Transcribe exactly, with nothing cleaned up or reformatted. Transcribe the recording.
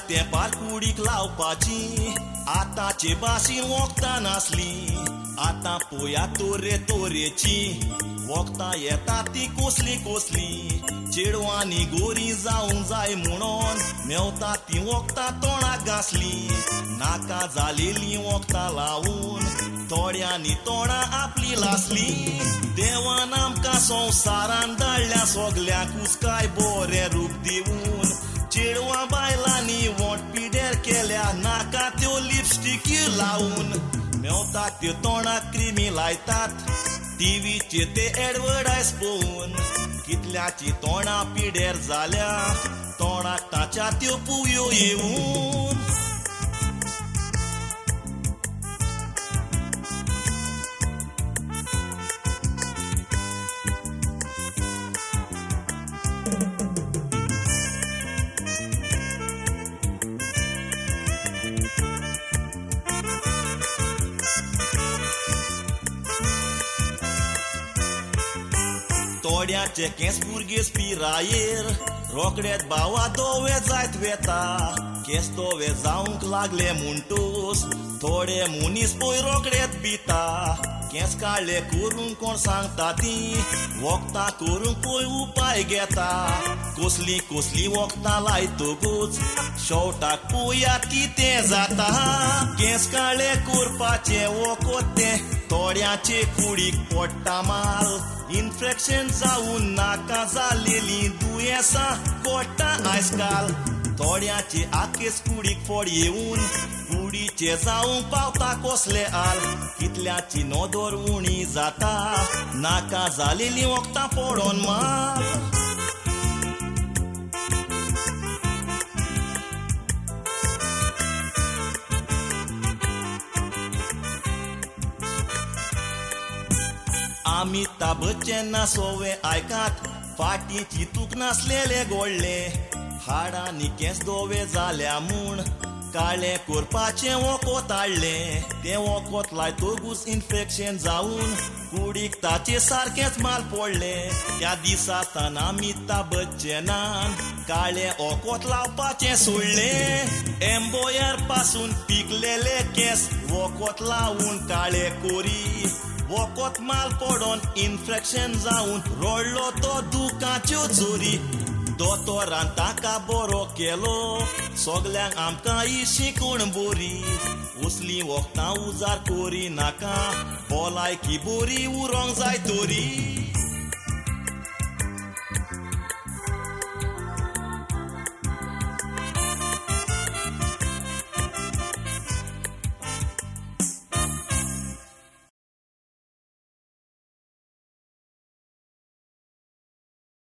तेंपार कुडीक लावपाची आतांचे भाशेन वखदां नासली आतां पोया तोरे तोरेची वखदां येता ती कोसली कोसली चेडवांनी गोरी जावंक जाय म्हणून मेवता ती वखदां तोंडाक घासली नाका जालेली वखदां लावून थोड्यांनी तोंडां आपली लासली देवान आमकां संवसारान धाडल्या सगल्यांकूच काय बरें रूप दिवून चेडवां बायलांनी वोट पिड्यार केल्या नाका त्यो लिपस्टिक लावून मेवता त्यो तोंडाक क्रिमी लायतात टीव्हीचेर ते एडवर्टायज पळोवन कितल्याची तोंडां पिड्यार जाल्या तोंडाक ताच्या त्यो पुयो येवून थोड्याचे केस भुरगेस पिरायेर रोकडेच भावा दोवे जायत वेता केस दोवे जावंक लागले म्हणटूस थोडे मुनीस पळय रोकडेच भिता केस काडले करून कोण सांगता ती वखदां करून पळय उपाय घेता कसली कसली वखदां लायतकूच शेवटाक पळयात कितें जाता केस काळे करपाचे वखद तें थोड्याचे कुडीक पडटा माल इन्फेक्शन जावून नाका जालेली दुयेंसां कोट्टा आयजकाल थोड्याचे आखेस कुडीक फोड येवून कुडीचे जावंक पावता कसले आल कितल्याची नोदोर उणी जाता नाका जालेली वखदां पडोन माल अमिताभ बच्चन सोवे आयकात फाटीची तूक नासलेले गोडले हाडांनी केस दोवे जाल्या म्हूण काळे करपाचे वखद हाडले ते वखद लायतकूच इन्फेक्शन जावून कुडीक ताचे सारकेच माल पडले त्या दिसांतन अमिताभ बच्चनान काळे वखद लावपाचे सोडले एम्बोयर पासून पिकलेले केस वखद लावून काळे कोरी वखद माल पडोन इन्फेक्शन जावून रोडलो तो दुखाच्यो जोरी दोतोरान ताका बरो केलो सगल्यांक आमकां ही शिकवण बरी उसली वखदां उजार करी नाका भलायकी बरी उरोंक जाय तोरी